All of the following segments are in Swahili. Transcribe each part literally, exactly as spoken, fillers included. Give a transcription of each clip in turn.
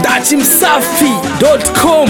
dati msafi dot com.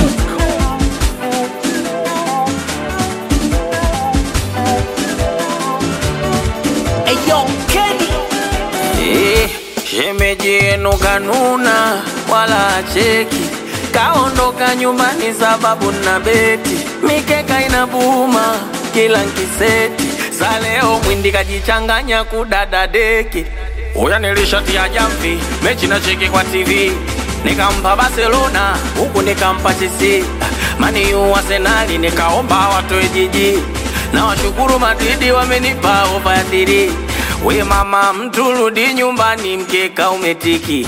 Eyo Kenny Eh, shemeji yenu kanuna wala cheki, kaondoka nyumbani sababu na beti, mikeka inabuma kila nkiseti, saleo mwindi kajichanganya kudada deki. Uya nilishatia jamvi, mechi na cheki kwa T V, nikampa Barcelona, huku nikampa Chelsea, Mani U Arsenali nikaomba watoe jiji, na washukuru Madridi wamenipa over ya three. We mama mtu rudi nyumbani mkeka umetiki.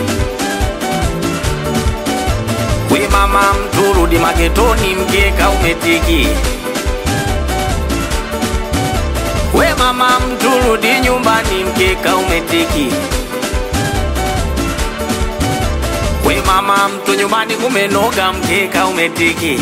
We mama mtu rudi maketoni mkeka umetiki. We mama mtu rudi nyumbani mkeka umetiki. We mama mtu nyumbani kumenoga mkeka umetiki.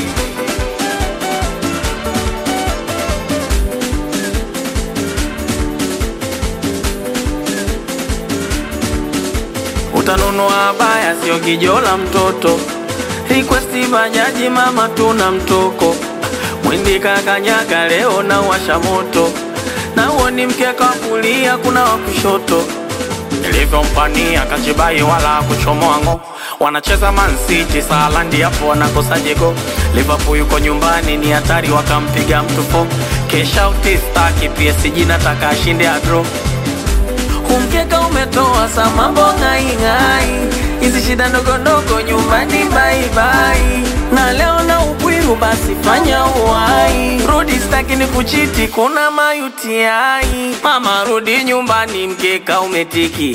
Utanunua baya sio kijola mtoto, requesti bajaji mama tuna mtoko, mwindi kakanyaga leo na washa moto, na uoni mkeka kulia kuna wakushoto. Nilivyo mpania kachibai wala kuchomoango, wanacheza Man City Salandi hapo wanakosa jego. Liverpool yuko nyumbani ni hatari wakampiga mtu fo, kesha utistaki P S G nataka ashinde adro. Umkeka umetoa sa mambo ngai ngai, hizi shida ndogo ndogo nyumbani bye bye, na leo na upwiru basi fanya uwai, rudi staki ni kuchiti kuna mayuti ai. Mama rudi nyumbani mkeka umetiki.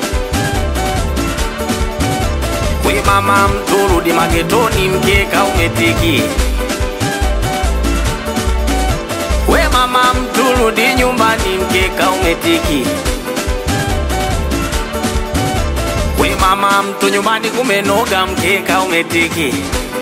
We mama mtu rudi maketoni mkeka umetiki. We mama mtu rudi nyumbani mkeka umetiki. We mama mtu nyumbani kumenoga mkeka umetiki.